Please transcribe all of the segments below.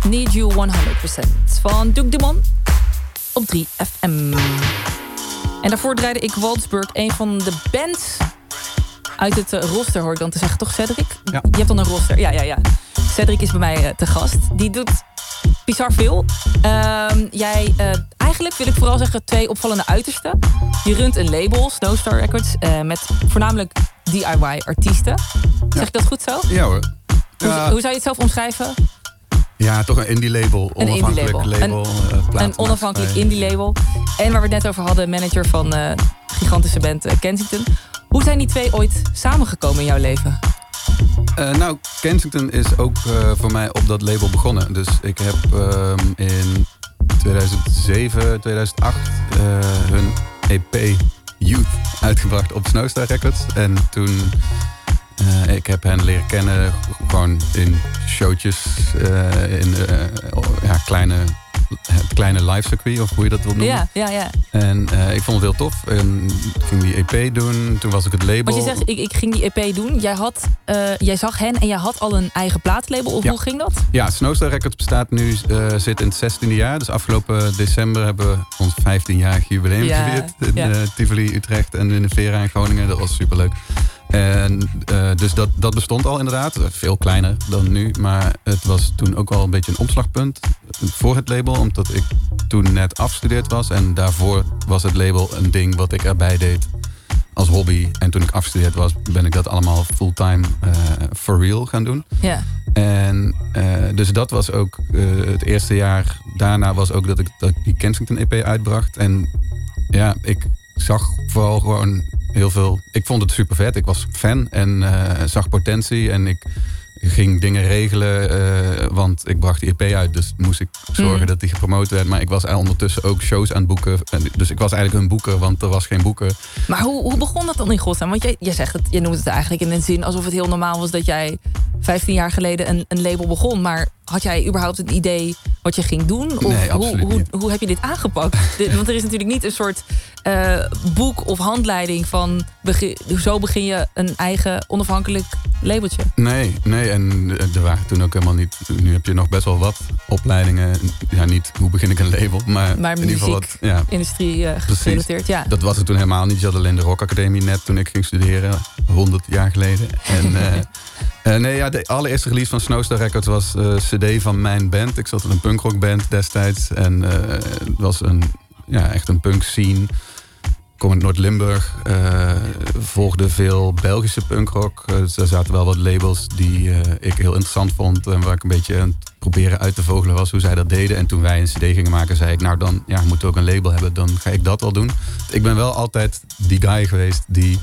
Need You 100% van Duke Dumont op 3FM. En daarvoor draaide ik Waldsburg, een van de bands uit het roster, hoor ik dan te zeggen. Toch, Cedric? Ja. Je hebt dan een roster. Ja. Cedric is bij mij te gast. Die doet bizar veel. Eigenlijk wil ik vooral zeggen 2 opvallende uitersten. Je runt een label, Snowstar Records, met voornamelijk DIY-artiesten. Zeg ik dat goed zo? Ja hoor. Hoe zou je het zelf omschrijven? Ja, toch een indie label. Onafhankelijk label. Een onafhankelijk indie label. En waar we het net over hadden, manager van de gigantische band Kensington. Hoe zijn die 2 ooit samengekomen in jouw leven? Kensington is ook voor mij op dat label begonnen. Dus ik heb in 2007, 2008 hun EP Youth uitgebracht op Snowstar Records. En toen ik heb hen leren kennen gewoon in showtjes, in het kleine live circuit, of hoe je dat wilt noemen. Ja. En ik vond het heel tof. En ik ging die EP doen. Toen was ik het label. Want je zegt, ik ging die EP doen. Jij zag hen en jij had al een eigen plaatlabel. Of hoe ging dat? Ja, Snowstar Records bestaat nu, zit in het 16e jaar. Dus afgelopen december hebben we ons 15-jarig jubileum gevierd. In Tivoli, Utrecht en in de Vera in Groningen. Dat was superleuk. En dus dat bestond al inderdaad. Veel kleiner dan nu. Maar het was toen ook al een beetje een omslagpunt voor het label. Omdat ik toen net afgestudeerd was. En daarvoor was het label een ding wat ik erbij deed als hobby. En toen ik afgestudeerd was, ben ik dat allemaal fulltime for real gaan doen. Ja. En dus dat was ook het eerste jaar. Daarna was ook dat ik die Kensington EP uitbracht. En ja, ik zag vooral gewoon heel veel. Ik vond het super vet. Ik was fan en zag potentie. En ik ging dingen regelen, want ik bracht die EP uit. Dus moest ik zorgen dat die gepromoot werd. Maar ik was ondertussen ook shows aan het boeken. Dus ik was eigenlijk een boeker, want er was geen boeker. Maar hoe begon dat dan in godsnaam? Want je zegt het, je noemt het eigenlijk in een zin alsof het heel normaal was dat jij 15 jaar geleden een label begon. Maar had jij überhaupt een idee wat je ging doen? Of nee, absoluut niet. Hoe heb je dit aangepakt? Want er is natuurlijk niet een soort boek of handleiding van zo begin je een eigen onafhankelijk labeltje. Nee. En er waren toen ook helemaal niet. Nu heb je nog best wel wat opleidingen. Ja, niet hoe begin ik een label, maar in muziek, ieder geval wat, industrie gerelateerd. Ja. Dat was het toen helemaal niet. Je had alleen de Rock Academie net toen ik ging studeren, 100 jaar geleden. En de allereerste release van Snowstar Records was CD van mijn band. Ik zat in een punkrockband destijds. En het was echt een punk scene. Ik kom uit Noord-Limburg. Volgde veel Belgische punkrock. Dus er zaten wel wat labels die ik heel interessant vond. En waar ik een beetje aan het proberen uit te vogelen was hoe zij dat deden. En toen wij een CD gingen maken, zei ik, nou dan moeten we ook een label hebben. Dan ga ik dat wel doen. Ik ben wel altijd die guy geweest die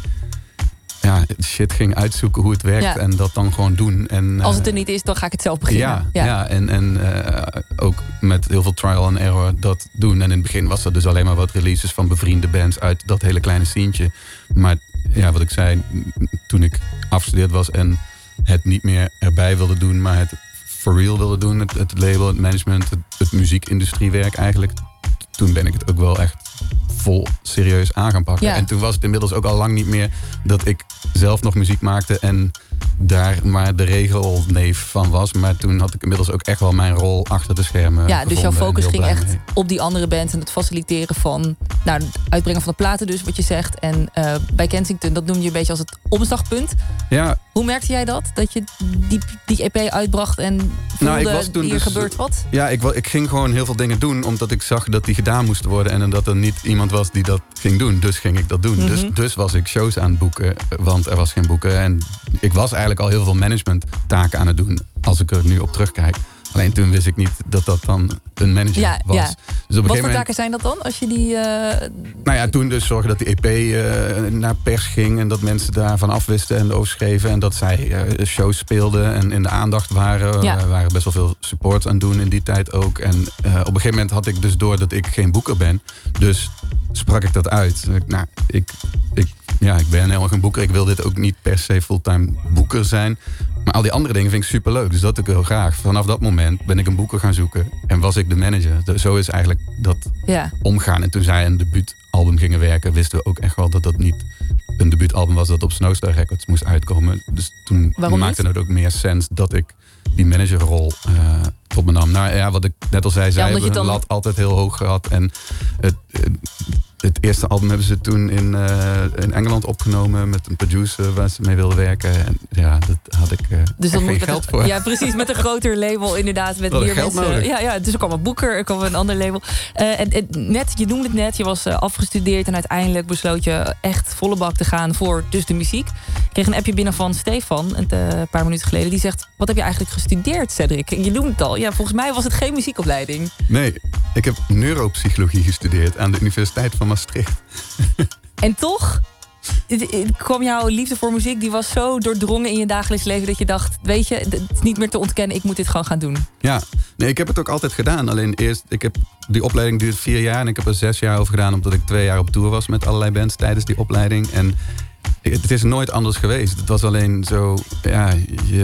shit ging uitzoeken hoe het werkt en dat dan gewoon doen. En, als het er niet is, dan ga ik het zelf beginnen. Ja. En ook met heel veel trial and error dat doen. En in het begin was er dus alleen maar wat releases van bevriende bands uit dat hele kleine sceentje. Maar ja, wat ik zei, toen ik afgestudeerd was en het niet meer erbij wilde doen, maar het for real wilde doen, het label, het management, het muziekindustriewerk eigenlijk. Toen ben ik het ook wel echt vol serieus aan gaan pakken. Ja. En toen was het inmiddels ook al lang niet meer dat ik zelf nog muziek maakte en daar maar de regelneef van was. Maar toen had ik inmiddels ook echt wel mijn rol achter de schermen. Ja, dus jouw focus ging echt op die andere bands en het faciliteren van het uitbrengen van de platen dus, wat je zegt. En bij Kensington, dat noem je een beetje als het omslagpunt. Ja. Hoe merkte jij dat? Dat je die EP uitbracht en voelde hier gebeurt wat? Ja, ik ging gewoon heel veel dingen doen omdat ik zag dat die gedaan moesten worden en dat er niet iemand was die dat ging doen. Dus ging ik dat doen. Mm-hmm. Dus was ik shows aan het boeken, want er was geen boeken. En ik was eigenlijk al heel veel managementtaken aan het doen als ik er nu op terugkijk. Alleen toen wist ik niet dat dat dan een manager was. Ja. Dus wat voor taken zijn dat dan? Als je die, toen dus zorgen dat die EP naar pers ging en dat mensen daarvan afwisten en erover schreven. En dat zij shows speelden en in de aandacht waren. We waren best wel veel support aan doen in die tijd ook. En op een gegeven moment had ik dus door dat ik geen boeker ben. Dus sprak ik dat uit. Ik ben helemaal geen boeker. Ik wil dit ook niet per se fulltime boeker zijn. Maar al die andere dingen vind ik superleuk. Dus dat doe ik heel graag. Vanaf dat moment ben ik een boeker gaan zoeken. En was ik de manager. Zo is eigenlijk dat omgaan. En toen zij een debuutalbum gingen werken, wisten we ook echt wel dat dat niet een debuutalbum was dat op Snowstar Records moest uitkomen. Dus toen maakte het ook meer sens dat ik die managerrol tot me nam. Nou ja, wat ik net al zei, zij hebben de lat altijd heel hoog gehad. En het eerste album hebben ze toen in Engeland opgenomen met een producer waar ze mee wilden werken. En ja, dat had ik dus geen geld voor. Ja, precies, met een groter label inderdaad. Met meer geld mensen. Nodig. Ja, dus er kwam een boeker, er kwam een ander label. En net, je noemde het net, je was afgestudeerd en uiteindelijk besloot je echt volle bak te gaan voor dus de muziek. Ik kreeg een appje binnen van Stefan een paar minuten geleden. Die zegt, wat heb je eigenlijk gestudeerd, Cedric? Je noemde het al. Ja, volgens mij was het geen muziekopleiding. Nee, ik heb neuropsychologie gestudeerd aan de Universiteit van Maastricht. En toch kwam jouw liefde voor muziek, die was zo doordrongen in je dagelijks leven dat je dacht, weet je, het is niet meer te ontkennen, ik moet dit gewoon gaan doen. Ja, nee, ik heb het ook altijd gedaan. Alleen die opleiding duurt 4 jaar en ik heb er 6 jaar over gedaan omdat ik 2 jaar op tour was met allerlei bands tijdens die opleiding. En het is nooit anders geweest. Het was alleen zo, ja,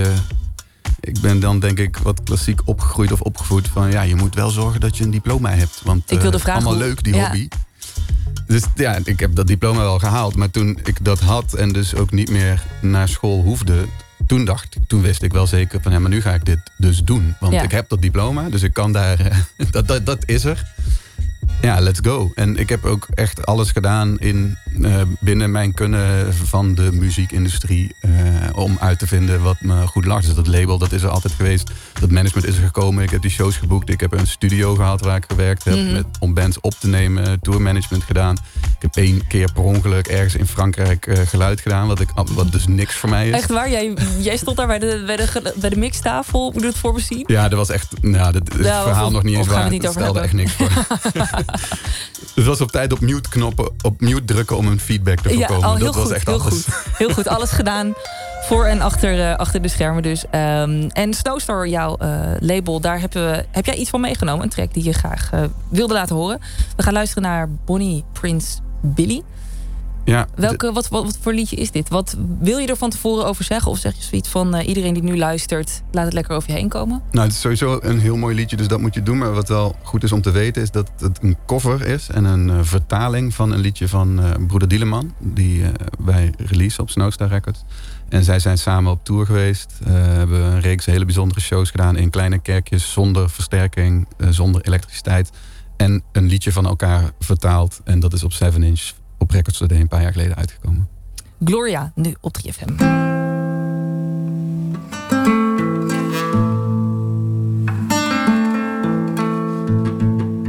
ik ben dan denk ik wat klassiek opgegroeid of opgevoed van ja, je moet wel zorgen dat je een diploma hebt. Want ik wilde vragen, allemaal leuk, die hobby. Dus ja, ik heb dat diploma wel gehaald. Maar toen ik dat had en dus ook niet meer naar school hoefde, toen wist ik wel zeker van ja, maar nu ga ik dit dus doen. Want ik heb dat diploma, dus ik kan daar, dat is er. Ja, let's go. En ik heb ook echt alles gedaan binnen mijn kunnen van de muziekindustrie om uit te vinden wat me goed lag. Dus dat label, dat is er altijd geweest. Dat management is er gekomen. Ik heb die shows geboekt. Ik heb een studio gehad waar ik gewerkt heb om bands op te nemen. Tourmanagement gedaan. Ik heb 1 keer per ongeluk ergens in Frankrijk geluid gedaan. Wat dus niks voor mij is. Echt waar? Jij stond daar bij de mixtafel. Moet je het voor me zien? Ja, dat was echt... het verhaal nog niet eens waar. Ik stelde echt niks voor. Het was op tijd op mute drukken om een feedback te voorkomen. Ja, dat was echt alles. Goed. Heel goed, alles gedaan. Voor en achter de schermen dus. En Snowstar, jouw label, daar heb jij iets van meegenomen. Een track die je graag wilde laten horen. We gaan luisteren naar Bonnie Prince Billy. Ja, wat voor liedje is dit? Wat wil je er van tevoren over zeggen? Of zeg je zoiets van iedereen die nu luistert, laat het lekker over je heen komen? Nou, het is sowieso een heel mooi liedje, dus dat moet je doen. Maar wat wel goed is om te weten is dat het een cover is en een vertaling van een liedje van Broeder Dieleman. Die wij releasen op Snowstar Records. En zij zijn samen op tour geweest. Hebben een reeks hele bijzondere shows gedaan in kleine kerkjes, zonder versterking, zonder elektriciteit. En een liedje van elkaar vertaald. En dat is op 7 Inch op Records Today een paar jaar geleden uitgekomen. Gloria, nu op 3FM.